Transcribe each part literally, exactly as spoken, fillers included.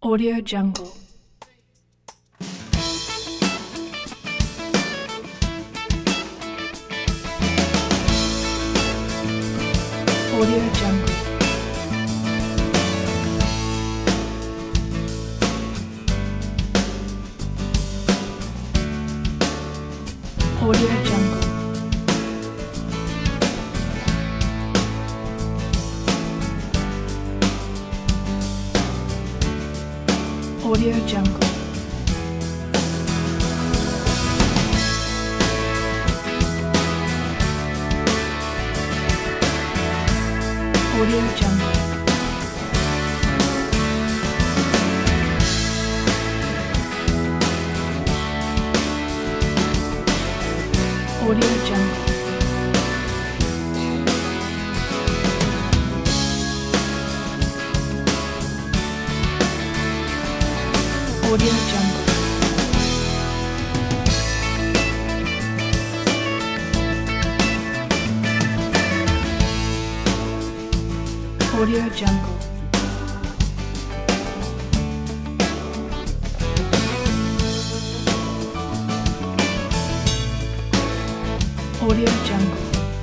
Audio Jungle. Audio Jungle. Audio Jungle. Audio Jungle. Audio Jungle. Audio Jungle. Audio Jungle. Audio Jungle. Audio Jungle.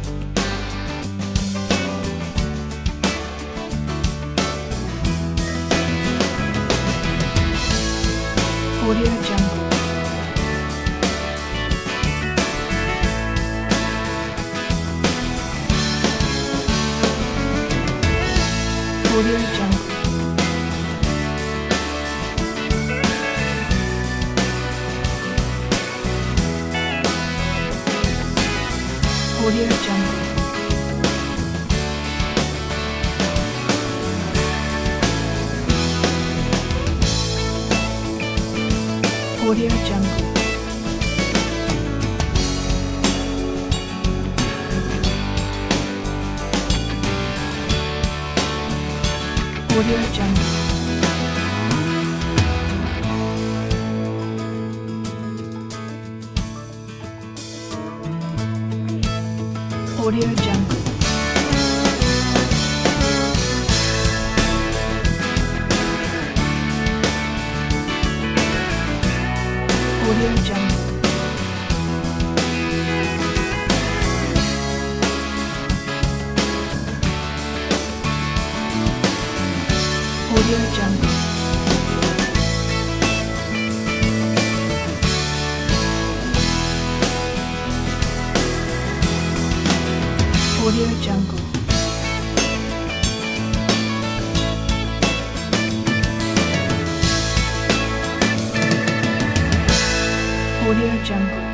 Audio Jungle. Audio Jungle. Audio Jungle. Audio Jungle. Audio Jungle. Audio Jungle. Audio Jungle. Audio Jungle. Audio Jungle. Audio Jungle.